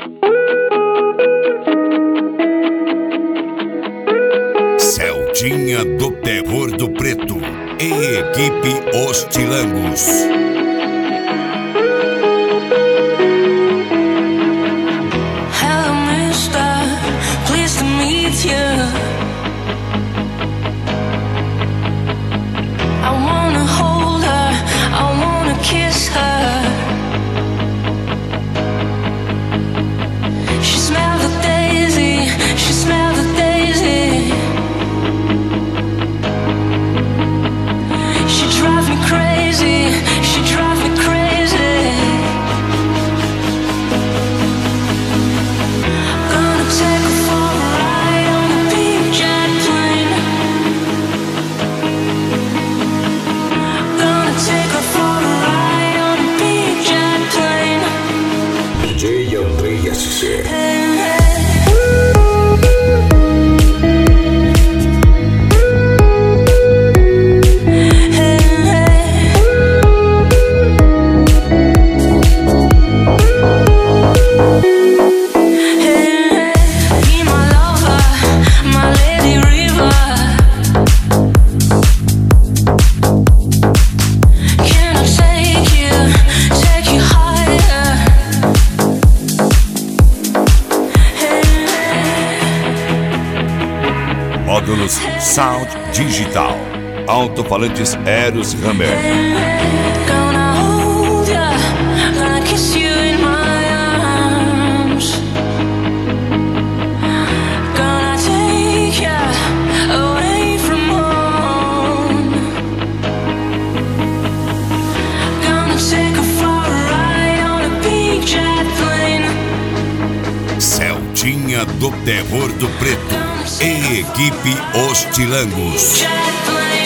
Celtinha do Terror do Preto e equipe Os Tilangos. Hello, mister, pleased to meet you. I wanna hold her, I wanna kiss her. She smelled the daisy, she smelled the daisy. She drives me crazy, she drives me crazy. Gonna take her for a ride on a big jet plane. Gonna take her for a ride on a big jet plane. DJ Andrei SC. Be my lover, my lady river. Can I take you higher? Módulos Sound Digital. Alto-falantes Eros Hammer. Gonna hold ya, gonna kiss you in my arms. Gonna take ya away from home. Gonna take her for a ride on a big jet plane. Celtinha do Terror do Preto e equipe Os Tilangos. Jet plane.